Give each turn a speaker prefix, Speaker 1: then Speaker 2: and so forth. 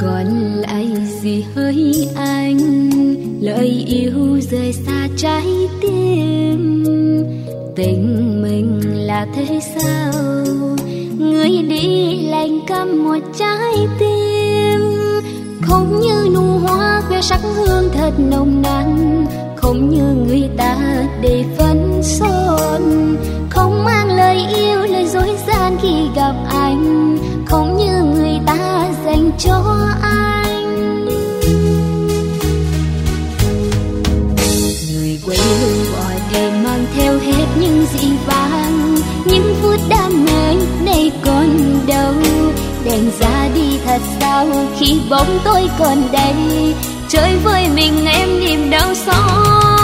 Speaker 1: còn lại gì hỡi anh, lời yêu rời xa trái tim. Tình mình là thế sao, người đi lạnh câm một trái tim. Không như nụ hoa khoe sắc hương thật nồng nàn, không như người ta để phấn son. Không mang lời yêu lời dối gian khi gặp anh, không như người ta dành cho anh. Người quay lưng bỏ đi mang theo hết những dị vang, những phút đam mê đây còn đâu. Đèn ra đi thật sao khi bóng tôi còn đây, chơi với mình em niềm đau xót.